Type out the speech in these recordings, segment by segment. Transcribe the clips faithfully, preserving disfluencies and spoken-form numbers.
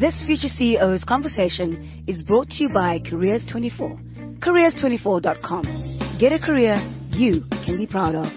This Future C E O's conversation is brought to you by Careers twenty-four. careers twenty-four dot com. Get a career you can be proud of.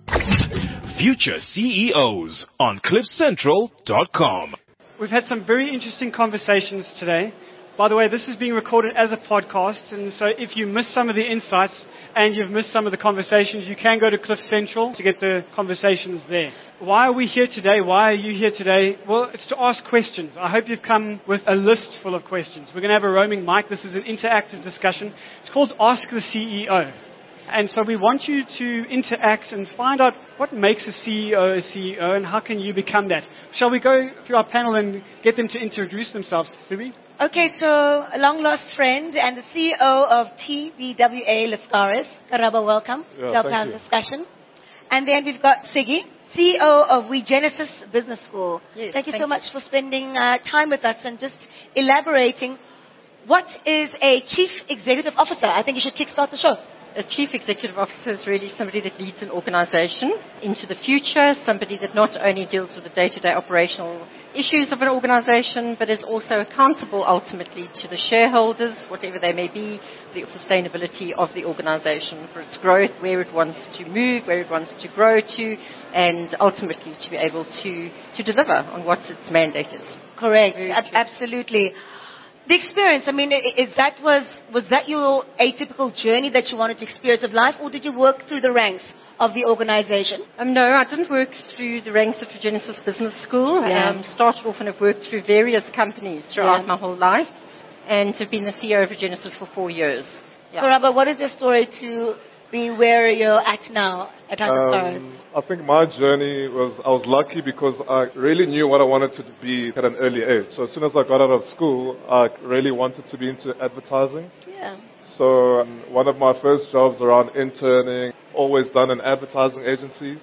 Future C E Os on cliff central dot com. We've had some very interesting conversations today. By the way, this is being recorded as a podcast, and so if you missed some of the insights and you've missed some of the conversations, you can go to Cliff Central to get the conversations there. Why are we here today? Why are you here today? Well, it's to ask questions. I hope you've come with a list full of questions. We're going to have a roaming mic. This is an interactive discussion. It's called Ask the C E O. And so we want you to interact and find out what makes a C E O a C E O and how can you become that. Shall we go through our panel and get them to introduce themselves, Phoebe? Okay, so a long-lost friend and the C E O of T B W A Lascaris. Karabo, welcome yeah, to our panel discussion. And then we've got Siggy, C E O of WeGenesis Business School. Yes, thank you thank so you. much for spending uh, time with us and just elaborating. What is a Chief Executive Officer? I think you should kickstart the show. A chief executive officer is really somebody that leads an organization into the future, somebody that not only deals with the day-to-day operational issues of an organization, but is also accountable ultimately to the shareholders, whatever they may be, the sustainability of the organization, for its growth, where it wants to move, where it wants to grow to, and ultimately to be able to, to deliver on what its mandate is. Correct, Ab- absolutely. The experience, I mean, is that was was that your atypical journey that you wanted to experience of life, or did you work through the ranks of the organization? Um, no, I didn't work through the ranks of Genesis Business School. Yeah. Um, started off and have worked through various companies throughout Yeah. my whole life, and have been the C E O of Genesis for four years. Yeah. Karabo, what is your story to be where you're at now at Lascaris? Um, I think my journey was, I was lucky because I really knew what I wanted to be at an early age. So as soon as I got out of school, I really wanted to be into advertising. Yeah. So um, one of my first jobs around interning, always done in advertising agencies.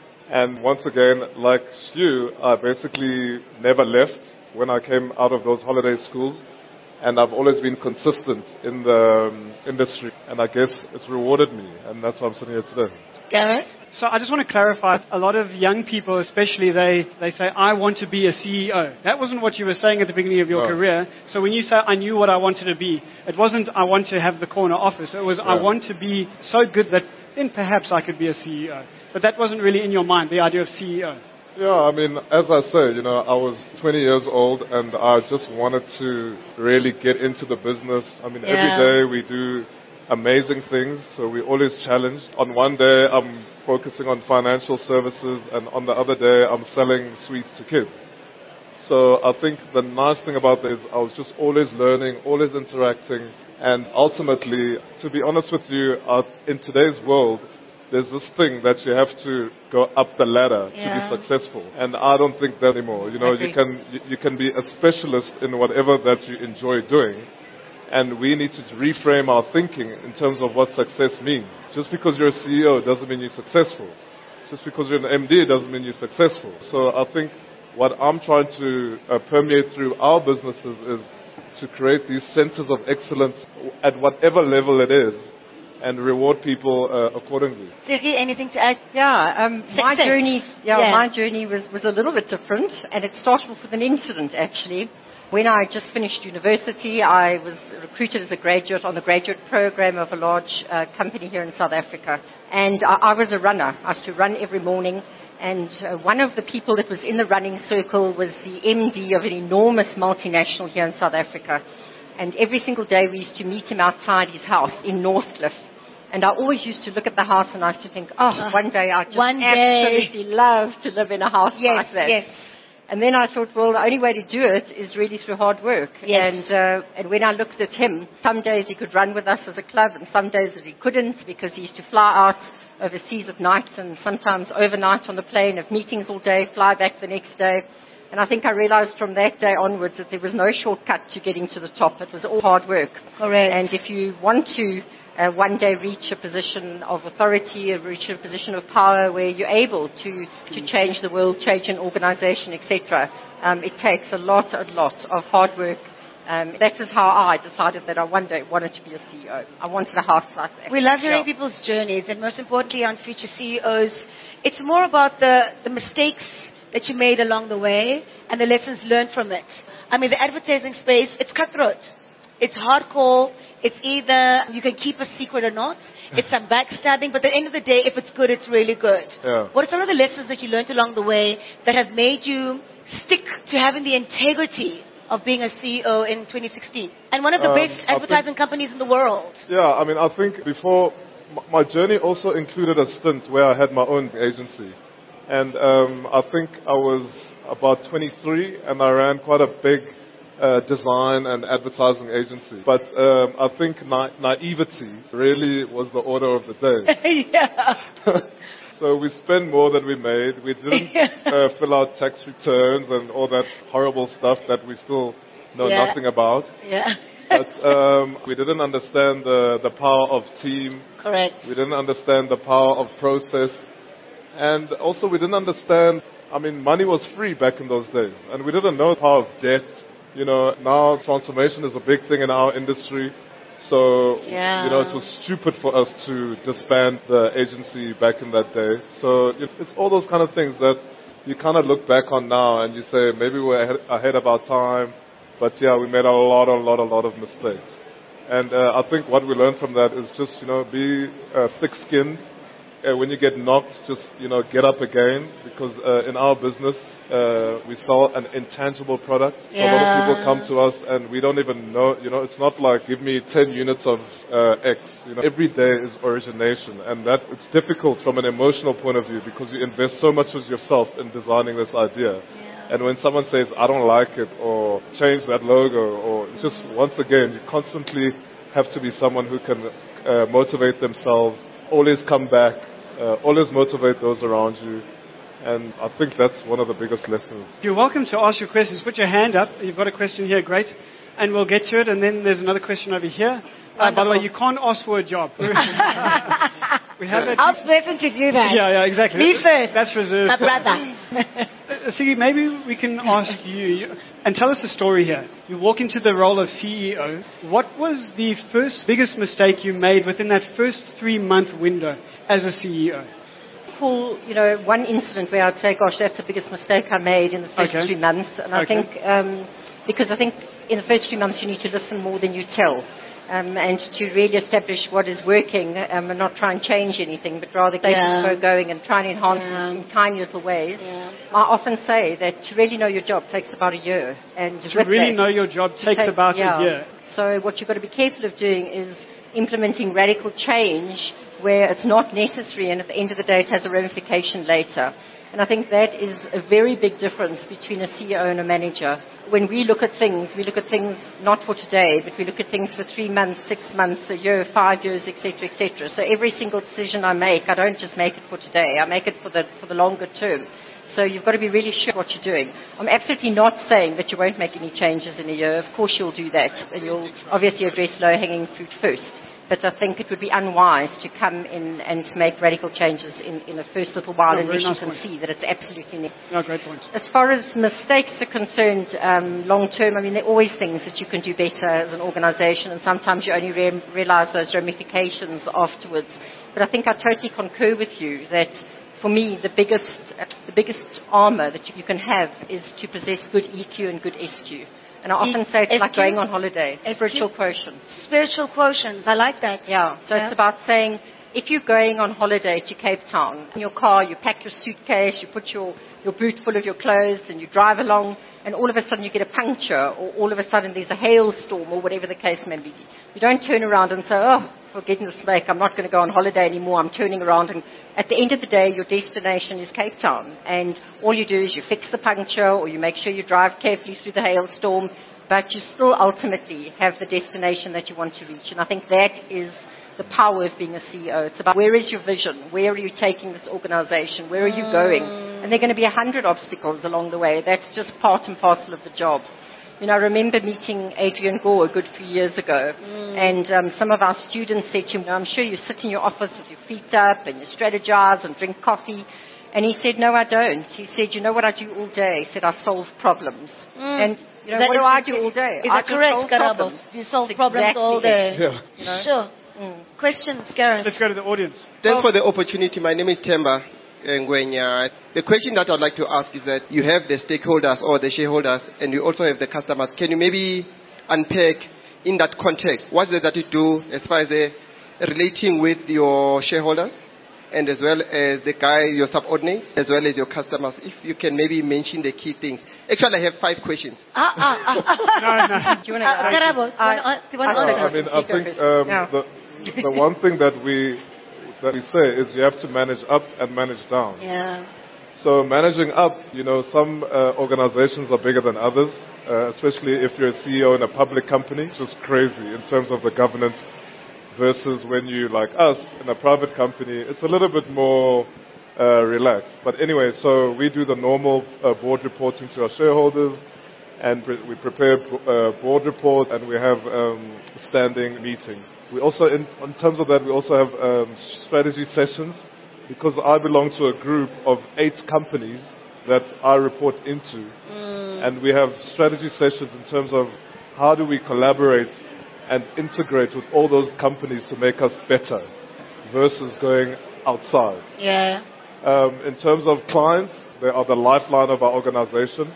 And once again, like you, I basically never left when I came out of those holiday schools. And I've always been consistent in the um, industry. And I guess it's rewarded me. And that's why I'm sitting here today. Gareth? So I just want to clarify, a lot of young people especially, they, they say, I want to be a C E O. That wasn't what you were saying at the beginning of your No. career. So when you say, I knew what I wanted to be, it wasn't, I want to have the corner office. It was, I Yeah. want to be so good that then perhaps I could be a C E O. But that wasn't really in your mind, the idea of C E O. Yeah, I mean, as I say, you know, I was twenty years old and I just wanted to really get into the business. I mean, Yeah. every day we do amazing things, so we're always challenged. On one day, I'm focusing on financial services, and on the other day, I'm selling sweets to kids. So I think the nice thing about this, I was just always learning, always interacting, and ultimately, to be honest with you, uh, in today's world, there's this thing that you have to go up the ladder Yeah. to be successful, and I don't think that anymore. You know, you Agree. can you, you can be a specialist in whatever that you enjoy doing, and we need to reframe our thinking in terms of what success means. Just because you're a C E O doesn't mean you're successful. Just because you're an M D doesn't mean you're successful. So I think what I'm trying to uh, permeate through our businesses is to create these centers of excellence at whatever level it is, and reward people uh, accordingly. Siggy, anything to add? Yeah, um, my Success. journey, yeah, Yeah. my journey was, was a little bit different, and it started off with an incident actually. When I just finished university, I was recruited as a graduate on the graduate program of a large uh, company here in South Africa, and I, I was a runner. I used to run every morning, and uh, one of the people that was in the running circle was the M D of an enormous multinational here in South Africa, and every single day we used to meet him outside his house in Northcliffe. And I always used to look at the house and I used to think, oh, Uh, one day I just one day. absolutely love to live in a house Yes, like that. yes. And then I thought, well, the only way to do it is really through hard work. Yes. And, uh, and when I looked at him, some days he could run with us as a club and some days that he couldn't because he used to fly out overseas at night and sometimes overnight on the plane, have meetings all day, fly back the next day. And I think I realized from that day onwards that there was no shortcut to getting to the top. It was all hard work. Correct. And if you want to uh, one day reach a position of authority, or reach a position of power where you're able to, to change the world, change an organization, et cetera, um, it takes a lot, a lot of hard work. Um, that was how I decided that I one day wanted to be a C E O. I wanted a house like that. We love hearing Yeah. people's journeys, and most importantly on Future C E Os, it's more about the, the mistakes that you made along the way and the lessons learned from it? I mean, the advertising space, it's cutthroat. It's hardcore. It's either you can keep a secret or not. It's some backstabbing. But at the end of the day, if it's good, it's really good. Yeah. What are some of the lessons that you learned along the way that have made you stick to having the integrity of being a C E O in twenty sixteen? And one of the Um, best I advertising think- companies in the world. Yeah, I mean, I think before, m- my journey also included a stint where I had my own agency. And um, I think I was about twenty-three and I ran quite a big uh, design and advertising agency. But um, I think na- naivety really was the order of the day. Yeah. So we spent more than we made. We didn't uh, fill out tax returns and all that horrible stuff that we still know Yeah. nothing about. Yeah. But um, we didn't understand the, the power of team. Correct. We didn't understand the power of process. And also we didn't understand, I mean, money was free back in those days. And we didn't know the power of debt. You know, now transformation is a big thing in our industry. So, Yeah. you know, it was stupid for us to disband the agency back in that day. So it's, it's all those kind of things that you kind of look back on now and you say, maybe we're ahead, ahead of our time. But yeah, we made a lot, a lot, a lot of mistakes. And uh, I think what we learned from that is just, you know, be uh, thick-skinned. Uh, when you get knocked, just, you know, get up again. Because uh, in our business, uh, we sell an intangible product. So a lot of people come to us and we don't even know, you know, it's not like give me ten units of uh, X. You know, every day is origination. And that it's difficult from an emotional point of view because you invest so much as yourself in designing this idea. And when someone says, I don't like it, or change that logo, or just once again, you constantly have to be someone who can uh, motivate themselves, always come back, uh, always motivate those around you. And I think that's one of the biggest lessons. You're welcome to ask your questions. Put your hand up. You've got a question here, great. And we'll get to it. And then there's another question over here. Uh, by the way, you can't ask for a job. we have that. I'll person to do that. Yeah, yeah, exactly. Me first. That's reserved. My brother. Uh, Siggy, maybe we can ask you, you, and tell us the story here. You walk into the role of C E O. What was the first biggest mistake you made within that first three-month window as a C E O? Cool, you know, one incident where I'd say, gosh, that's the biggest mistake I made in the first Okay. three months. And I Okay. think, um, because I think in the first three months you need to listen more than you tell. Um, and to really establish what is working um, and not try and change anything, but rather keep Yeah. the flow going and try and enhance Yeah. it in tiny little ways. Yeah. I often say that to really know your job takes about a year. And To with really that, know your job takes take- about yeah. a year. So what you've got to be careful of doing is implementing radical change where it's not necessary, and at the end of the day it has a ramification later. And I think that is a very big difference between a C E O and a manager. When we look at things, we look at things not for today, but we look at things for three months, six months, a year, five years, et cetera, et cetera. So every single decision I make, I don't just make it for today. I make it for the, for the longer term. So you've got to be really sure what you're doing. I'm absolutely not saying that you won't make any changes in a year. Of course you'll do that, and you'll obviously address low-hanging fruit first. But I think it would be unwise to come in and make radical changes in, in the first little while No, unless very nice you can point. see that it's absolutely necessary. No, great point. As far as mistakes are concerned, um, long term, I mean, there are always things that you can do better as an organization, and sometimes you only re- realize those ramifications afterwards. But I think I totally concur with you that for me, the biggest, uh, the biggest armor that you can have is to possess good E Q and good S Q. And I often say it's like S Q? going on holiday, S Q? spiritual quotient. Spiritual quotients. I like that. Yeah, so Yeah. it's about saying, if you're going on holiday to Cape Town, in your car, you pack your suitcase, you put your, your boot full of your clothes, and you drive along, and all of a sudden you get a puncture, or all of a sudden there's a hailstorm, or whatever the case may be. You don't turn around and say, oh, for goodness sake, I'm not going to go on holiday anymore, I'm turning around. And at the end of the day, your destination is Cape Town. And all you do is you fix the puncture, or you make sure you drive carefully through the hailstorm, but you still ultimately have the destination that you want to reach. And I think that is the power of being a C E O. It's about where is your vision? Where are you taking this organization? Where are you going? And there are going to be a hundred obstacles along the way. That's just part and parcel of the job. You know, I remember meeting Adrian Gore a good few years ago, and um, some of our students said to him, I'm sure you sit in your office with your feet up and you strategize and drink coffee. And he said, no, I don't. He said, you know what I do all day? He said, I solve problems. And, you know, That what do is- I do all day? Is I that just correct, solve Karabo? problems. You solve That's problems exactly all it. day. Yeah. You know? Sure. Questions, Gareth? Let's go to the audience. Thanks for the opportunity. My name is Temba. Ngwenya. The question that I'd like to ask is that you have the stakeholders or the shareholders, and you also have the customers. Can you maybe unpack in that context what is it that you do as far as the relating with your shareholders, and as well as the guy, your subordinates, as well as your customers? If you can maybe mention the key things. Actually, I have five questions. Ah, ah, ah. No, no. Do you want Uh, to Karabo, do you want to- do you want to I- answer? I mean, I You go think first. um, Yeah. the, the one thing that we that we say is you have to manage up and manage down. Yeah. So managing up, you know, some uh, organizations are bigger than others, uh, especially if you're a C E O in a public company, which is crazy in terms of the governance, versus when you, like us, in a private company, it's a little bit more uh, relaxed. But anyway, so we do the normal uh, board reporting to our shareholders, and pre- we prepare uh, board report, and we have um, standing meetings. We also, in, in terms of that, we also have um, strategy sessions, because I belong to a group of eight companies that I report into, and we have strategy sessions in terms of how do we collaborate and integrate with all those companies to make us better versus going outside. Yeah. Um, in terms of clients, they are the lifeline of our organization.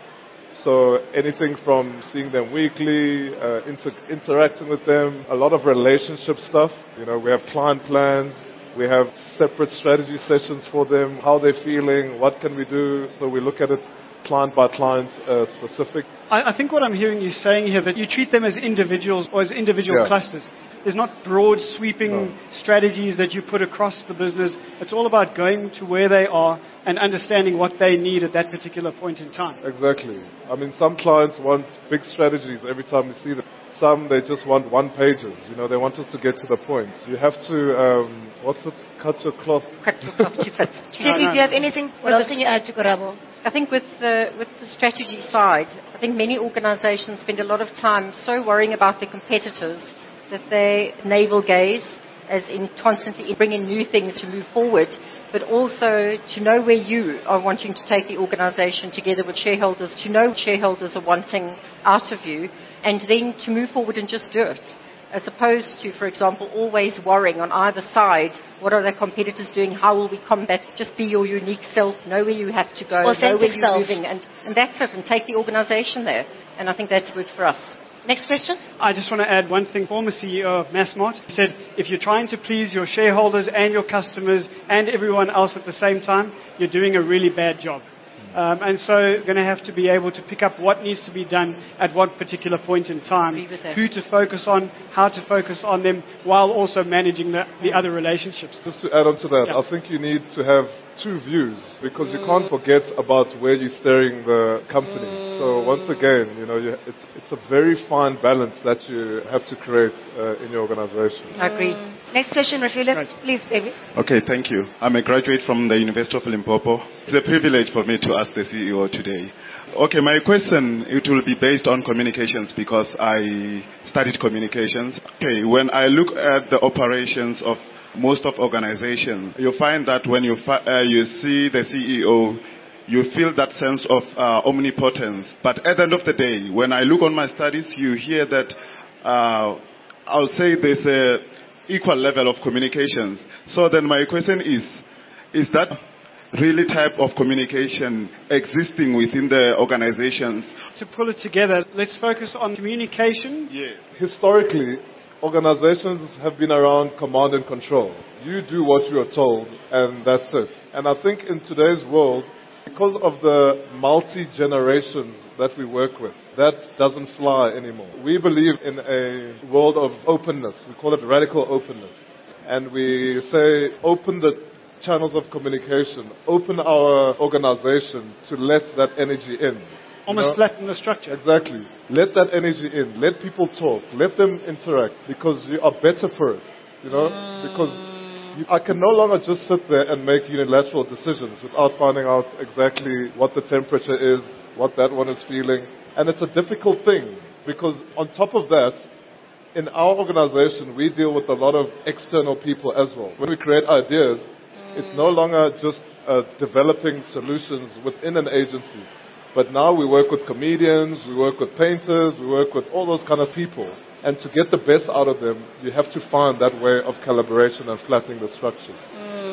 So anything from seeing them weekly, uh, inter- interacting with them, a lot of relationship stuff. You know, we have client plans. We have separate strategy sessions for them, how they're feeling, what can we do. So we look at it client by client uh, specific. I, I think what I'm hearing you saying here, that you treat them as individuals or as individual Yeah. clusters. There's not broad, sweeping No. strategies that you put across the business. It's all about going to where they are and understanding what they need at that particular point in time. Exactly. I mean, some clients want big strategies every time we see them. Some, they just want one pages. You know, they want us to get to the point. You have to, um, what's it? Cut your cloth. Cut your cloth to fit. Steffi, do you have anything? What Well, else the- can you add to Karabo? I think with the, with the strategy side, I think many organizations spend a lot of time so worrying about their competitors that they navel gaze, as in constantly bringing new things to move forward, but also to know where you are wanting to take the organization together with shareholders, to know what shareholders are wanting out of you, and then to move forward and just do it. As opposed to, for example, always worrying on either side, what are the competitors doing, how will we combat, just be your unique self, know where you have to go, know Authentic where you're self. moving, and, and that's it, and take the organization there. And I think that's worked for us. Next question. I just want to add one thing. Former C E O of Massmart said, if you're trying to please your shareholders and your customers and everyone else at the same time, you're doing a really bad job. Um, and so you're going to have to be able to pick up what needs to be done at what particular point in time, Agree with that. who to focus on, how to focus on them, while also managing the, the other relationships. Just to add on to that, Yeah. I think you need to have two views, because you can't forget about where you're steering the company. So once again, you know, you, it's, it's a very fine balance that you have to create uh, in your organization. I agree. Next question, Rafila. Right. Please, baby. Okay, thank you. I'm a graduate from the University of Limpopo. It's a privilege for me to ask the C E O today. Okay, my question, it will be based on communications, because I studied communications. Okay, when I look at the operations of most of organizations, you find that when you, fi- uh, you see the C E O, you feel that sense of uh, omnipotence. But at the end of the day, when I look on my studies, you hear that uh, I'll say there's a equal level of communications. So then my question is, is that really type of communication existing within the organizations? To pull it together, let's focus on communication. Yes. Historically, organizations have been around command and control. You do what you are told, and that's it. And I think in today's world, because of the multi-generations that we work with, that doesn't fly anymore. We believe in a world of openness. We call it radical openness. And we say, open the channels of communication, open our organization to let that energy in. Almost You know? flatten the structure. Exactly. Let that energy in. Let people talk. Let them interact, because you are better for it. You know, because you, I can no longer just sit there and make unilateral decisions without finding out exactly what the temperature is, what that one is feeling, and it's a difficult thing, because on top of that, in our organization, we deal with a lot of external people as well. When we create ideas, it's no longer just uh, developing solutions within an agency. But now we work with comedians, we work with painters, we work with all those kind of people. And to get the best out of them, you have to find that way of collaboration and flattening the structures.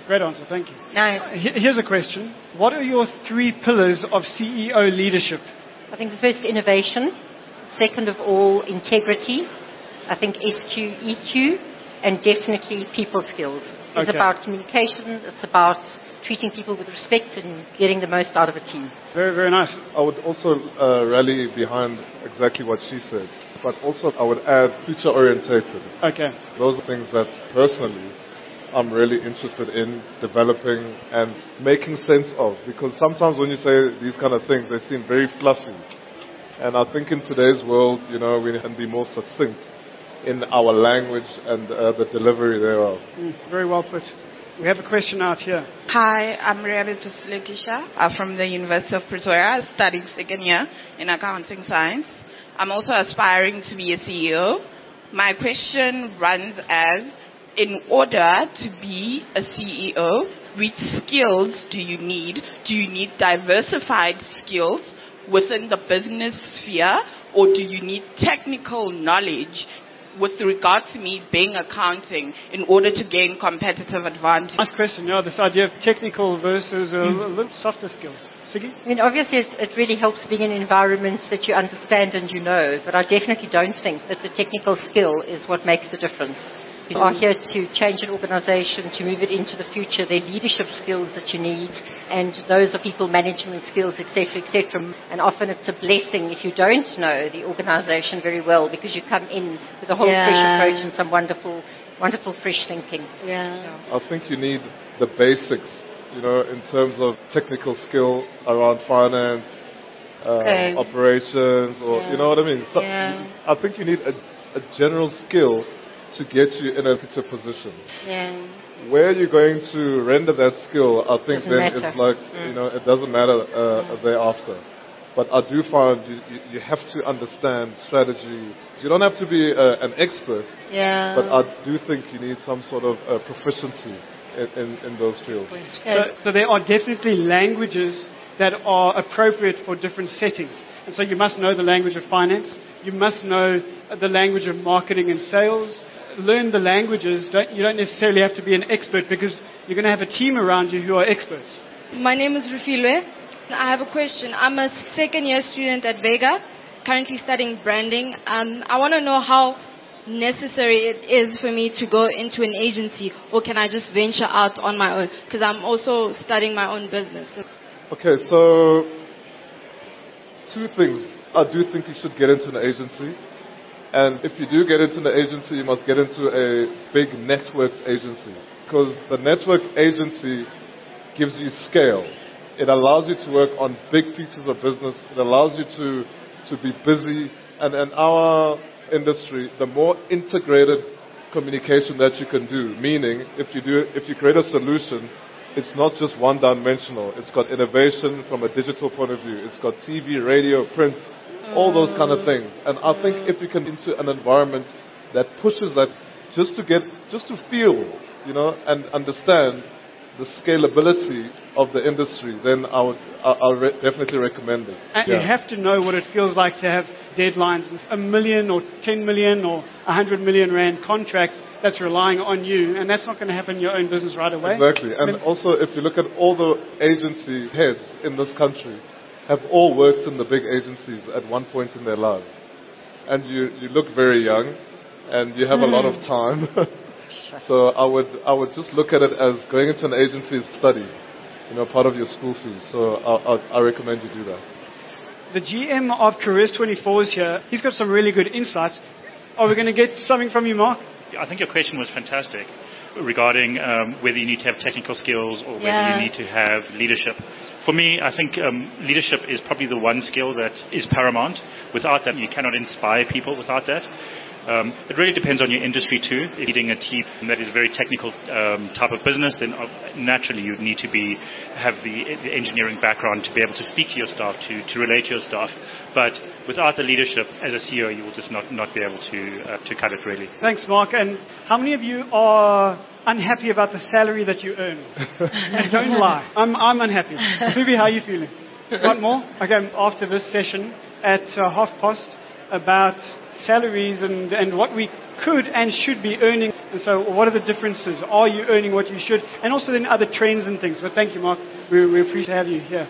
Great answer, thank you. Nice. Uh, he- here's a question. What are your three pillars of C E O leadership? I think the first, innovation. Second of all, integrity. I think S Q, E Q, and definitely people skills. It's Okay. about communication. It's about treating people with respect and getting the most out of a team. Very, very nice. I would also uh, rally behind exactly what she said, but also I would add future orientated. Okay. Those are things that personally I'm really interested in developing and making sense of, because sometimes when you say these kind of things, they seem very fluffy. And I think in today's world, you know, we can be more succinct in our language and uh, the delivery thereof. Mm, very well put. We have a question out here. Hi, I'm Reality Letitia. I'm from the University of Pretoria, studying second year in accounting science. I'm also aspiring to be a C E O. My question runs as, in order to be a C E O, which skills do you need? Do you need diversified skills within the business sphere, or do you need technical knowledge with regard to me being accounting in order to gain competitive advantage? Nice question. Yeah, this idea of technical versus a little softer skills. Siggy? I mean, obviously, it, it really helps being in an environment that you understand and you know, but I definitely don't think that the technical skill is what makes the difference. You are here to change an organization, to move it into the future. There are leadership skills that you need, and those are people management skills, et cetera, et cetera. And often it's a blessing if you don't know the organization very well, because you come in with a whole Yeah. fresh approach and some wonderful, wonderful fresh thinking. Yeah. I think you need the basics, you know, in terms of technical skill around finance, uh, Okay. operations, or, Yeah. you know what I mean? So Yeah. I think you need a, a general skill to get you in a better position. Yeah. Where you're going to render that skill, I think Doesn't then matter. it's like, Mm. you know, it doesn't matter uh, thereafter. But I do find you, you, you have to understand strategy. You don't have to be uh, an expert, Yeah. but I do think you need some sort of uh, proficiency in, in, in those fields. So, so there are definitely languages that are appropriate for different settings. And so you must know the language of finance. You must know the language of marketing and sales. Learn the languages. Don't, you don't necessarily have to be an expert, because you're going to have a team around you who are experts. My name is Rufilwe. I have a question. I'm a second year student at Vega, currently studying branding. Um, I want to know how necessary it is for me to go into an agency, or can I just venture out on my own? Because I'm also studying my own business. Okay, so two things. I do think you should get into an agency. And if you do get into an agency, you must get into a big networked agency. Because the network agency gives you scale. It allows you to work on big pieces of business. It allows you to, to be busy. And in our industry, the more integrated communication that you can do, meaning if you, do, if you create a solution, it's not just one-dimensional. It's got innovation from a digital point of view. It's got T V, radio, print, all those kind of things. And I think if you can into an environment that pushes that, just to get, just to feel, you know, and understand the scalability of the industry, then I would, I, I'll re- definitely recommend it. And Yeah. you have to know what it feels like to have deadlines. A million or ten million or a hundred million rand contract that's relying on you, and that's not going to happen in your own business right away. Exactly. And I mean, also, if you look at all the agency heads in this country, have all worked in the big agencies at one point in their lives. And you, you look very young, and you have a lot of time. So I would, I would just look at it as going into an agency is studies, you know, part of your school fees. So I, I, I recommend you do that. the G M of Careers twenty-four is here. He's got some really good insights. Are we going to get something from you, Mark? I think your question was fantastic regarding um, whether you need to have technical skills or whether Yeah. you need to have leadership. For me, I think um, leadership is probably the one skill that is paramount. Without that, you cannot inspire people without that. Um, it really depends on your industry too. If you're leading a team that is a very technical um, type of business, then uh, naturally you need to be have the, the engineering background to be able to speak to your staff, to, to relate to your staff. But without the leadership, as a C E O, you will just not, not be able to uh, to cut it really. Thanks, Mark. And how many of you are unhappy about the salary that you earn? And don't lie. I'm, I'm unhappy. Phoebe, how are you feeling? Want more? Okay, after this session at uh, half past, about salaries and, and what we could and should be earning. And so what are the differences? Are you earning what you should? And also then other trends and things. But thank you, Mark. We, we appreciate to have you here.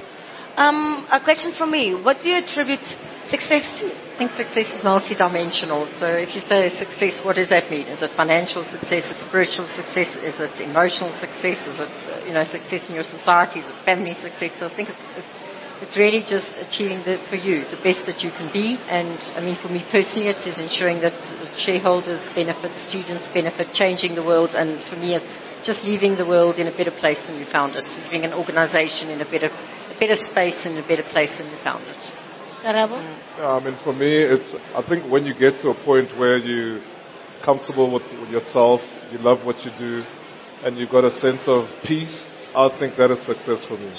Um, a question from me. What do you attribute success to? I think success is multidimensional. So if you say success, what does that mean? Is it financial success? Is it spiritual success? Is it emotional success? Is it, you know, success in your society? Is it family success? So I think it's, it's, it's really just achieving the, for you the best that you can be. And I mean, for me personally, it is ensuring that shareholders benefit, students benefit, changing the world. And for me, it's just leaving the world in a better place than you found it. Leaving an organization in a better, a better space and a better place than you found it. Mm. Yeah, I mean, for me, it's, I think when you get to a point where you're comfortable with, with yourself, you love what you do, and you've got a sense of peace, I think that is success for me.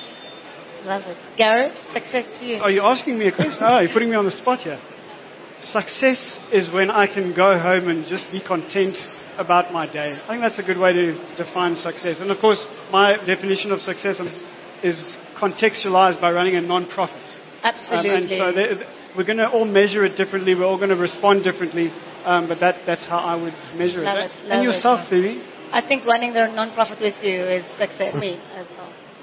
Love it. Gareth, success to you? Are you asking me a question? Oh, you're putting me on the spot here. Success is when I can go home and just be content about my day. I think that's a good way to define success. And of course, my definition of success is, is contextualized by running a non-profit. Absolutely. Um, and so they, we're going to all measure it differently. We're all going to respond differently. Um, but that, that's how I would measure love it. it. Love And yourself, it. Phoebe? I think running the non-profit with you is success. Me as well.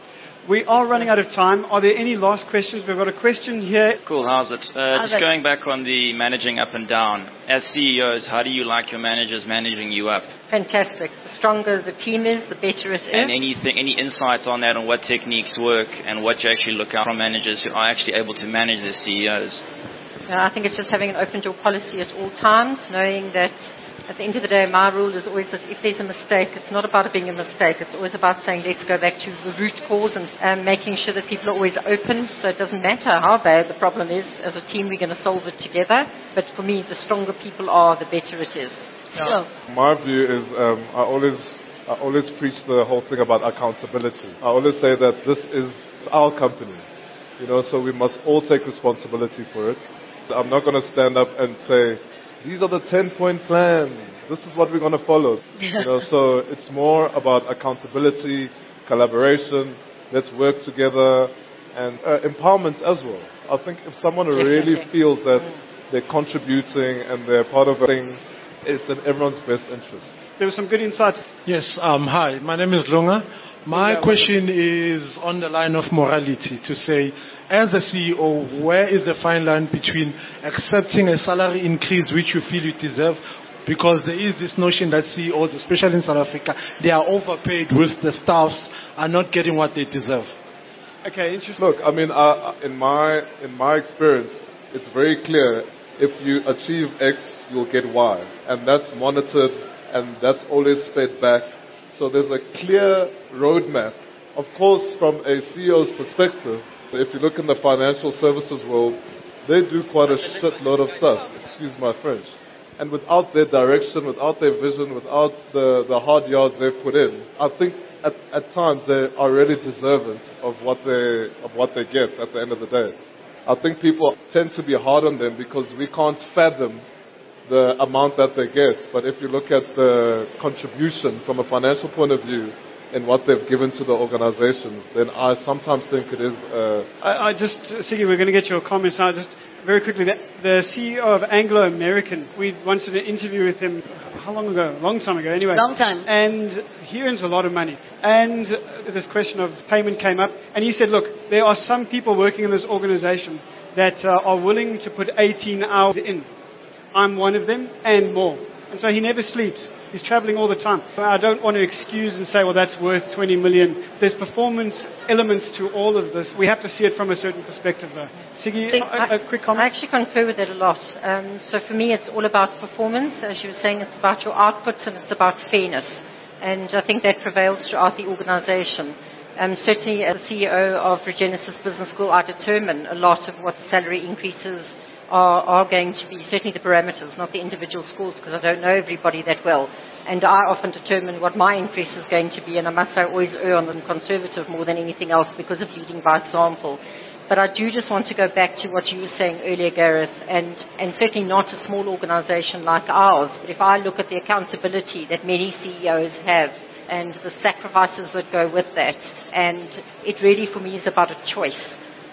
We are running out of time. Are there any last questions? We've got a question here. Cool, how's it? Uh, How's just it? going back on the managing up and down. As C E Os, how do you like your managers managing you up? Fantastic. The stronger the team is, the better it is. And anything, any insights on that, on what techniques work and what you actually look out from managers who are actually able to manage their C E Os? Yeah, I think it's just having an open door policy at all times, knowing that at the end of the day, my rule is always that if there's a mistake, it's not about it being a mistake. It's always about saying, let's go back to the root cause and um, making sure that people are always open. So it doesn't matter how bad the problem is. As a team, we're going to solve it together. But for me, the stronger people are, the better it is. Sure. My view is um, I always I always preach the whole thing about accountability. I always say that this is our company, you know, so we must all take responsibility for it. I'm not going to stand up and say, these are the ten-point plan. This is what we're going to follow. You know, so it's more about accountability, collaboration. Let's work together, and uh, empowerment as well. I think if someone really feels that they're contributing and they're part of a thing, it's in everyone's best interest. There were some good insights. Yes. Um, hi. My name is Lunga. My question is on the line of morality, to say, as a C E O, where is the fine line between accepting a salary increase which you feel you deserve? Because there is this notion that C E Os, especially in South Africa, they are overpaid, whilst the staffs are not getting what they deserve. Okay, interesting. Look, I mean, uh, in my in my experience, it's very clear. If you achieve X, you'll get Y, and that's monitored, and that's always fed back. So there's a clear roadmap. Of course, from a C E O's perspective, if you look in the financial services world, they do quite a shitload of stuff. Excuse my French. And without their direction, without their vision, without the, the hard yards they've put in, I think at, at times they are really deserving of what they of what they get at the end of the day. I think people tend to be hard on them because we can't fathom the amount that they get. But if you look at the contribution from a financial point of view and what they've given to the organizations, then I sometimes think it is... Uh, I, I just, Siggy, we're going to get your comments now. Just very quickly, the, the C E O of Anglo American, we once did an interview with him, how long ago? A long time ago, anyway. Long time. And he earns a lot of money. And this question of payment came up, and he said, look, there are some people working in this organization that uh, are willing to put eighteen hours in. I'm one of them, and more. And so he never sleeps. He's traveling all the time. I don't want to excuse and say, well, that's worth twenty million. There's performance elements to all of this. We have to see it from a certain perspective, though. Siggy, a, a quick comment? I actually concur with that a lot. Um, so for me, it's all about performance. As you were saying, it's about your outputs and it's about fairness. And I think that prevails throughout the organization. Um, certainly, as C E O of Regenesis Business School, I determine a lot of what the salary increases Are, are going to be, certainly the parameters, not the individual schools, because I don't know everybody that well. And I often determine what my increase is going to be, and I must say I always err on the conservative more than anything else because of leading by example. But I do just want to go back to what you were saying earlier, Gareth, and, and certainly not a small organization like ours. But if I look at the accountability that many C E Os have, and the sacrifices that go with that, and it really for me is about a choice.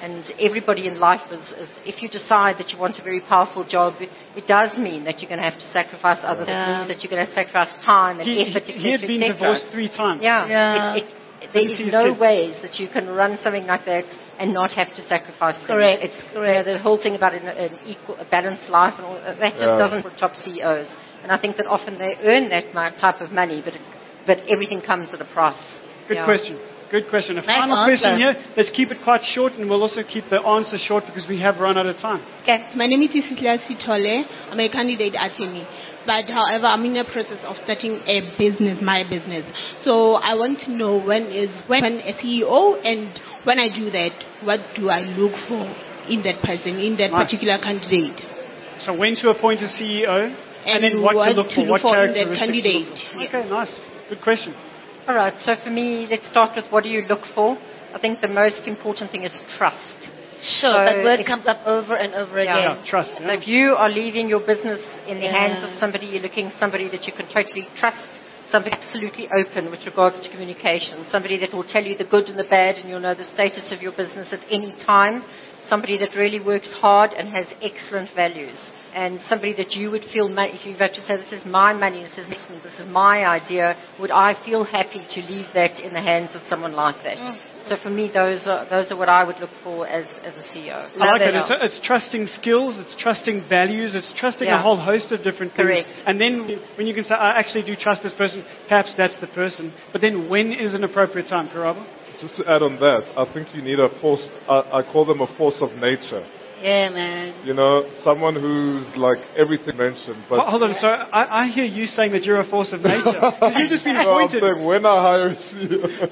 And everybody in life is, is, if you decide that you want a very powerful job, it, it does mean that you're going to have to sacrifice others. Yeah. It means that you're going to sacrifice time and He, effort, et he had cetera, been et cetera. divorced three times. Yeah. Yeah. It, it, there Didn't see is his no kids. ways that you can run something like that and not have to sacrifice things. Correct, It's correct. You know, the whole thing about an, an equal, a balanced life and all that, that just Yeah. doesn't for top C E Os. And I think that often they earn that mi- type of money, but it, but everything comes at a price. Good Yeah. question. Good question. A Nice final answer. question here. Let's keep it quite short, and we'll also keep the answer short because we have run out of time. Okay. My name is Isisla Sitole. I'm a candidate at T M E. But however, I'm in the process of starting a business, my business. So I want to know when is when a C E O, and when I do that, what do I look for in that person, in that Nice. particular candidate? So when to appoint a C E O, and, And then what, what to look to for, look what for in that characteristics to look candidate. for. Okay, nice. Good question. All right, so for me, let's start with what do you look for? I think the most important thing is trust. Sure, So that word if- comes up over and over Yeah. again. Yeah, trust. So if you are leaving your business in the Yeah. hands of somebody, you're looking somebody that you can totally trust, somebody absolutely open with regards to communication, somebody that will tell you the good and the bad and you'll know the status of your business at any time, somebody that really works hard and has excellent values, and somebody that you would feel, ma- if you were to say, this is my money, this is investment, this is my idea, would I feel happy to leave that in the hands of someone like that? Mm. So for me, those are, those are what I would look for as, as a C E O. I like that. It's, it's trusting skills, it's trusting values, it's trusting Yeah. a whole host of different things. Correct. And then when you can say, I actually do trust this person, perhaps that's the person. But then when is an appropriate time, Karabo? Just to add on that, I think you need a force, I, I call them a force of nature. Yeah, man. You know, someone who's like everything mentioned. But Ho- Hold on, so I, I hear you saying that you're a force of nature. 'Cause you've just been No, I'm appointed. saying when I hire a C E O.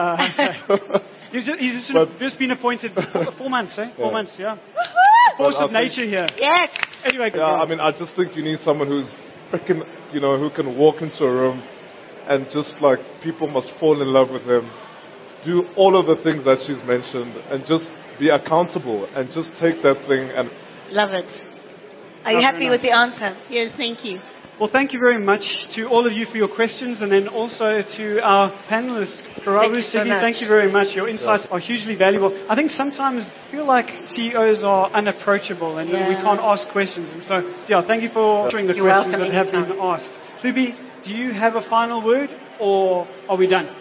Ah, okay. You've just, you've just, But- just been appointed four, four months, eh? Four Yeah. months, yeah. Force But I of think- nature here. Yes. Anyway, Yeah, I mean, I just think you need someone who's freaking, you know, who can walk into a room and just like people must fall in love with him, do all of the things that she's mentioned, and just be accountable and just take that thing and. Love it. Are you Oh, happy very with nice. the answer? Yes, thank you. Well, thank you very much to all of you for your questions, and then also to our panelists. Karabo, Thank you so Siggy, much. thank you very much. Your insights are hugely valuable. I think sometimes I feel like C E Os are unapproachable, and Yeah. we can't ask questions. And so, yeah, thank you for answering the You're questions welcome that have been anytime. asked. Luby, do you have a final word, or are we done?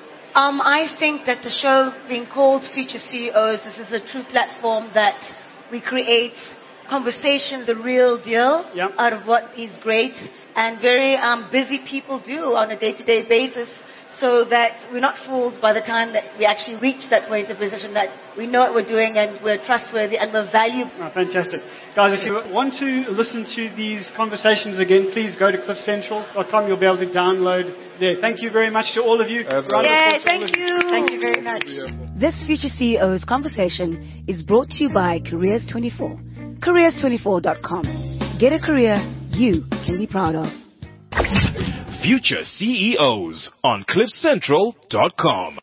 Um, I think that the show being called Future C E Os, this is a true platform that we create conversations, the real deal, Yep. out of what these great and very um, busy people do on a day-to-day basis, so that we're not fooled by the time that we actually reach that point of position, that we know what we're doing and we're trustworthy and we're valuable. Oh, fantastic. Guys, if you want to listen to these conversations again, please go to cliff central dot com. You'll be able to download there. Thank you very much to all of you. And, uh, Round of Yeah, applause to all of thank you. Thank you very much. This Future C E Os conversation is brought to you by Careers twenty-four. Careers twenty-four dot com. Get a career you can be proud of. Future C E Os on cliff central dot com.